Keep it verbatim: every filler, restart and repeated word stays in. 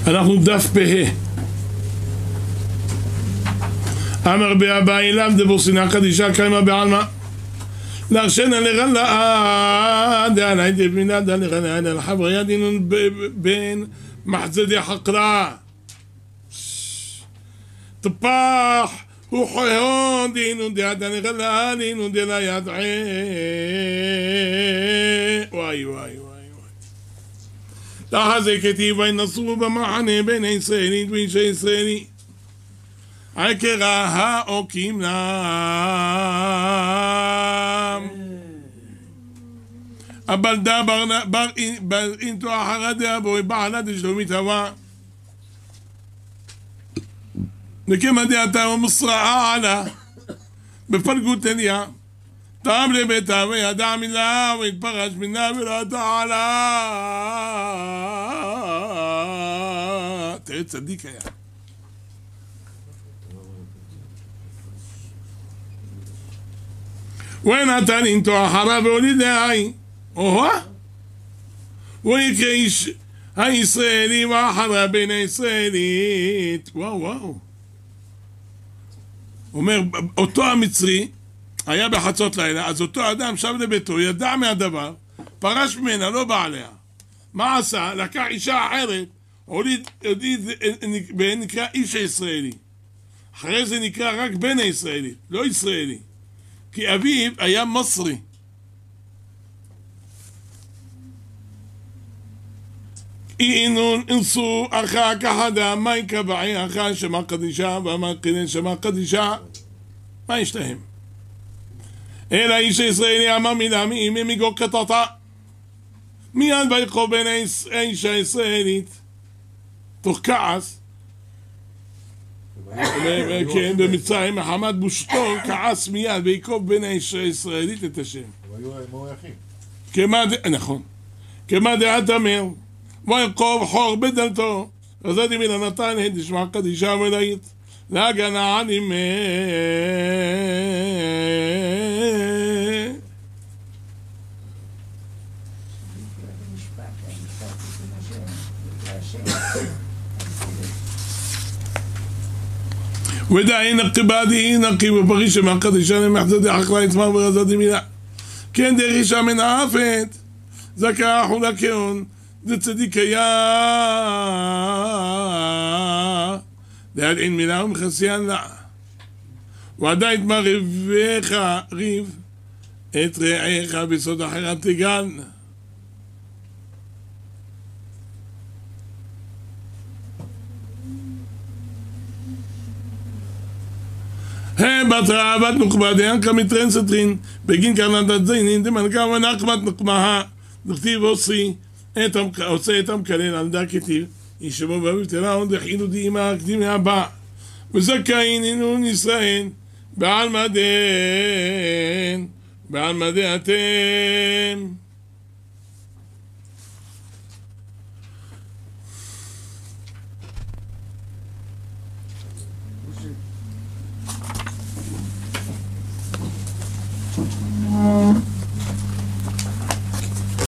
אנחנו דף פה. אמר באביי אליו דבור שנאה קדישה קיימה בעלמא להרשנה לרלאה דעלי דבמינה דלרלאה דלחבריה דינון בין מחזדי חקרה טפח הוא חויון דינון דעדן לרלאה דינון דלה ידעי וואי וואי וואי תחזה כתיבה ינסו במחנה בין הישראלית ואיש הישראלי עקרה האוקים לם אבל דבר בר אינתו אחרדיה בוי בעלה דשלומית הווה וכמה דעתה ומסרעה עלה בפלגות אליה טעם לביתה וידע מילה והתפרש מינה וראתה עלה תראה צדיק היה ונתן אינתו אחרה והוליד להי אוהו ויקרא איש הישראלי ואחרה בין הישראלית וואו וואו אומר אותו המצרי היה בחצות לילה אז אותו אדם שב לביתו ידע מהדבר פרש ממנה לא בא עליה מה עשה? לקח אישה אחרת הוליד בן נקרא איש הישראלי אחרי זה נקרא רק בן הישראלי לא ישראלי כי אביו היה מצרי אינון אינסו אחא כחדה מה יקבעי אחא שמה קדישה ומה קדן שמה קדישה מה יש להם? אלא איש הישראלי אמר מילה מאימי מגו קטטה מיד ויקחו בין האיש הישראלית תוך כעס כן, במצרים מחמד בושתו כעס מיד ויקוב בין האיש הישראלית את השם נכון כמה דעת אמר ויקוב חור בדלתו רזתי מן הנתן הדשמע קדישה ולהית להגנה על אימה ודאי נקי בעדי נקי בפריש שמקדישה למחזדי חקלה יצמר ורזתי מילה כן דרישה מן האפת זכה חולה כאון דצדיק היה דעל אין מילה ומחסיין לה ועדיי את מריבך ריב את רעיך בסוד אחרת תגן בתראה בת נוקבה דיין כמטרן סטרין בגין קרנדת זיינין דמנקה ונקמת נקמה דכתיב עושי עושה את המקלל על דה כתיב ישבו בבטרה עוד הכינו דאימה הקדימי הבא וזכאין אינון ישראל בעל מדן בעל מדן אתם